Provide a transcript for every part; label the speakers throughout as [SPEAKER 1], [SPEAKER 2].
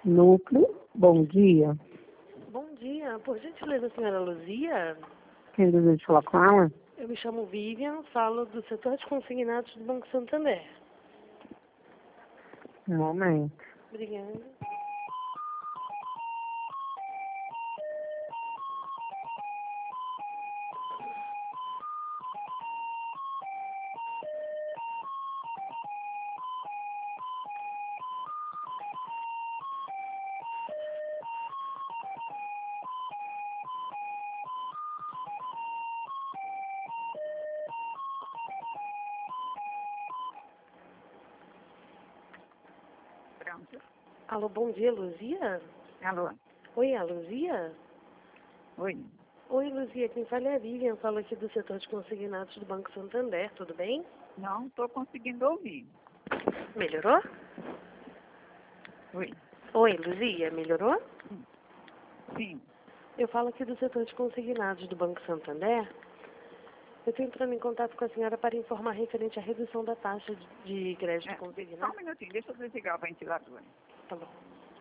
[SPEAKER 1] Núcleo, bom dia.
[SPEAKER 2] Bom dia, por gentileza, senhora Luzia?
[SPEAKER 1] Quem deseja falar com ela?
[SPEAKER 2] Eu me chamo Vivian, falo do setor de consignados do Banco Santander.
[SPEAKER 1] Um momento.
[SPEAKER 2] Obrigada.
[SPEAKER 3] Pronto.
[SPEAKER 2] Alô, bom dia, Luzia?
[SPEAKER 3] Alô?
[SPEAKER 2] Oi, é a Luzia?
[SPEAKER 3] Oi.
[SPEAKER 2] Oi, Luzia, quem fala é a Vivian, falo aqui do setor de consignados do Banco Santander, tudo bem?
[SPEAKER 3] Não estou conseguindo ouvir.
[SPEAKER 2] Melhorou?
[SPEAKER 3] Oi.
[SPEAKER 2] Oi, Luzia, melhorou?
[SPEAKER 3] Sim.
[SPEAKER 2] Eu falo aqui do setor de consignados do Banco Santander. Eu estou entrando em contato com a senhora para informar referente à redução da taxa de crédito
[SPEAKER 3] Só
[SPEAKER 2] consignado.
[SPEAKER 3] um minutinho, deixa eu desligar o ventilador.
[SPEAKER 2] Tá bom.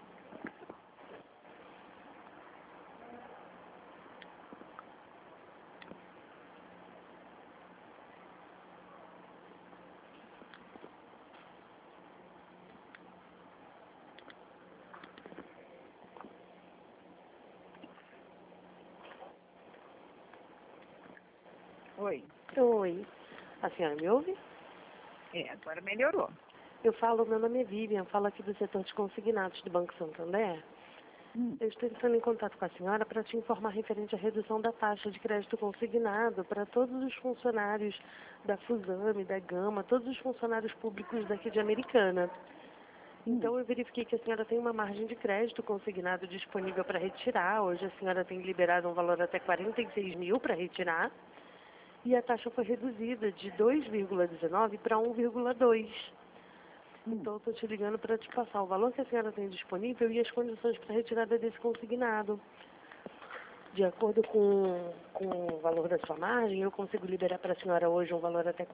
[SPEAKER 3] Oi.
[SPEAKER 2] Oi, a senhora me ouve?
[SPEAKER 3] Agora melhorou.
[SPEAKER 2] Meu nome é Vivian, falo aqui do setor de consignados do Banco Santander. Eu estou entrando em contato com a senhora para te informar referente à redução da taxa de crédito consignado para todos os funcionários da Fusame, da Gama, todos os funcionários públicos daqui de Americana. Então, eu verifiquei que a senhora tem uma margem de crédito consignado disponível para retirar. Hoje a senhora tem liberado um valor até 46 mil para retirar. E a taxa foi reduzida de 2,19 para 1,2. Então, eu estou te ligando para te passar o valor que a senhora tem disponível e as condições para retirada desse consignado. De acordo com o valor da sua margem, eu consigo liberar para a senhora hoje um valor até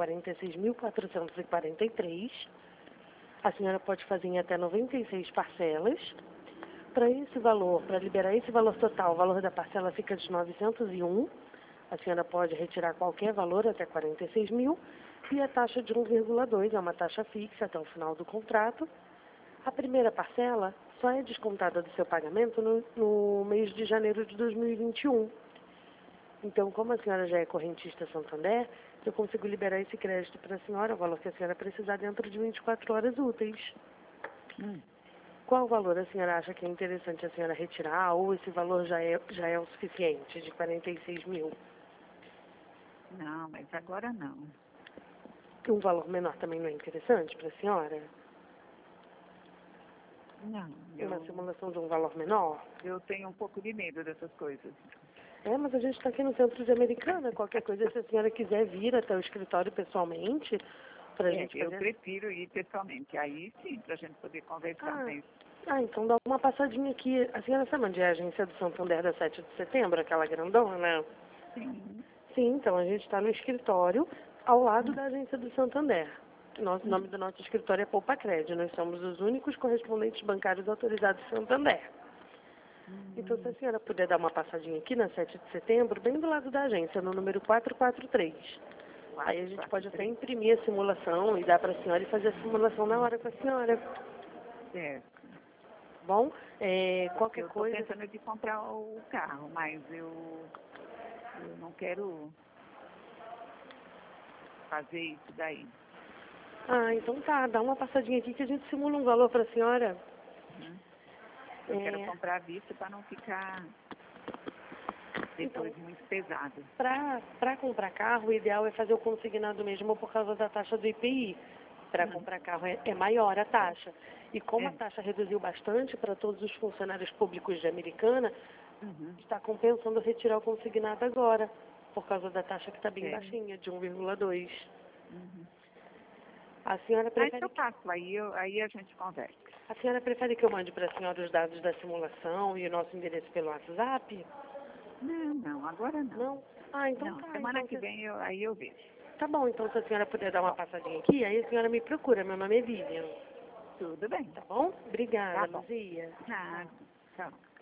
[SPEAKER 2] 46.443. A senhora pode fazer em até 96 parcelas. Para esse valor, para liberar esse valor total, o valor da parcela fica de 901. A senhora pode retirar qualquer valor até 46 mil. E a taxa de 1,2 é uma taxa fixa até o final do contrato. A primeira parcela só é descontada do seu pagamento no mês de janeiro de 2021. Então, como a senhora já é correntista Santander, eu consigo liberar esse crédito para a senhora, o valor que a senhora precisar dentro de 24 horas úteis. Qual valor a senhora acha que é interessante a senhora retirar, ou esse valor já é o suficiente, de 46 mil?
[SPEAKER 3] Não, mas agora não.
[SPEAKER 2] Um valor menor também não é interessante para a senhora?
[SPEAKER 3] Não.
[SPEAKER 2] Uma simulação de um valor menor?
[SPEAKER 3] Eu tenho um pouco de medo dessas coisas.
[SPEAKER 2] Mas a gente está aqui no centro de Americana. Qualquer coisa, se a senhora quiser vir até o escritório pessoalmente, para a gente
[SPEAKER 3] Eu
[SPEAKER 2] fazer...
[SPEAKER 3] prefiro ir pessoalmente. Aí sim, para a gente poder conversar.
[SPEAKER 2] Então dá uma passadinha aqui. A senhora sabe onde é a agência do Santander da 7 de setembro, aquela grandona?
[SPEAKER 3] Sim.
[SPEAKER 2] Sim, então a gente está no escritório ao lado da agência do Santander. O nome do nosso escritório é Poupa Crédito. Nós somos os únicos correspondentes bancários autorizados do Santander. Então, se a senhora puder dar uma passadinha aqui na 7 de setembro, bem do lado da agência, no número 443. Aí a gente pode até imprimir a simulação e dar para a senhora e fazer a simulação na hora com a senhora.
[SPEAKER 3] Certo.
[SPEAKER 2] Bom, qualquer coisa...
[SPEAKER 3] Eu estou pensando de comprar o carro, mas eu não quero fazer isso daí.
[SPEAKER 2] Então tá, dá uma passadinha aqui que a gente simula um valor para a senhora.
[SPEAKER 3] Eu quero comprar à vista para não ficar depois muito pesado.
[SPEAKER 2] Para comprar carro, o ideal é fazer o consignado mesmo por causa da taxa do IPI. Para comprar carro é maior a taxa. E como a taxa reduziu bastante para todos os funcionários públicos de Americana, está compensando retirar o consignado agora, por causa da taxa que está bem baixinha, de 1,2. A senhora prefere...
[SPEAKER 3] Mas eu passo, aí a gente conversa.
[SPEAKER 2] A senhora prefere que eu mande para a senhora os dados da simulação e o nosso endereço pelo WhatsApp?
[SPEAKER 3] Não, agora não.
[SPEAKER 2] Não? Então
[SPEAKER 3] não,
[SPEAKER 2] tá.
[SPEAKER 3] semana
[SPEAKER 2] então
[SPEAKER 3] que vem eu vejo.
[SPEAKER 2] Tá bom, então se a senhora puder dar uma passadinha aqui, aí a senhora me procura. Meu nome é Vivian.
[SPEAKER 3] Tudo bem.
[SPEAKER 2] Tá bom? Obrigada,
[SPEAKER 3] Tá bom.
[SPEAKER 2] Luzia.
[SPEAKER 3] Ah, tchau.